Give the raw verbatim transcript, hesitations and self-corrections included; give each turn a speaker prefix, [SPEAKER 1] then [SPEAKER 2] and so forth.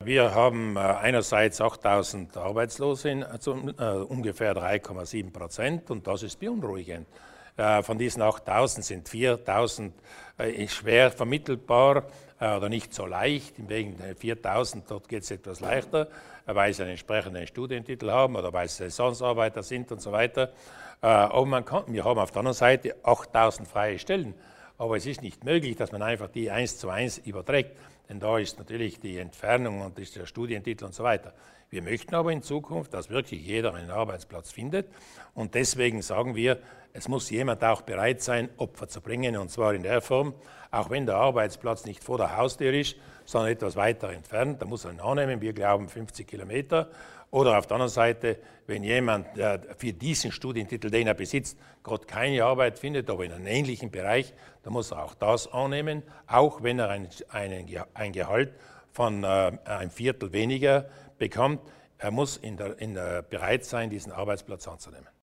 [SPEAKER 1] Wir haben einerseits achttausend Arbeitslose, in, also ungefähr drei Komma sieben Prozent, und das ist beunruhigend. Von diesen achttausend sind viertausend schwer vermittelbar oder nicht so leicht. Im Gegenteil, viertausend, dort geht es etwas leichter, weil sie einen entsprechenden Studientitel haben oder weil sie Saisonarbeiter sind und so weiter. Aber man kann, wir haben auf der anderen Seite achttausend freie Stellen. Aber es ist nicht möglich, dass man einfach die eins zu eins überträgt, denn da ist natürlich die Entfernung und ist der Studientitel und so weiter. Wir möchten aber in Zukunft, dass wirklich jeder einen Arbeitsplatz findet, und deswegen sagen wir, es muss jemand auch bereit sein, Opfer zu bringen, und zwar in der Form, auch wenn der Arbeitsplatz nicht vor der Haustür ist, sondern etwas weiter entfernt, da muss er ihn annehmen, wir glauben fünfzig Kilometer. Oder auf der anderen Seite, wenn jemand äh, für diesen Studientitel, den er besitzt, gerade keine Arbeit findet, aber in einem ähnlichen Bereich, dann muss er auch das annehmen, auch wenn er ein, ein, ein Gehalt von äh, ein Viertel weniger bekommt. Er muss in der, in der bereit sein, diesen Arbeitsplatz anzunehmen.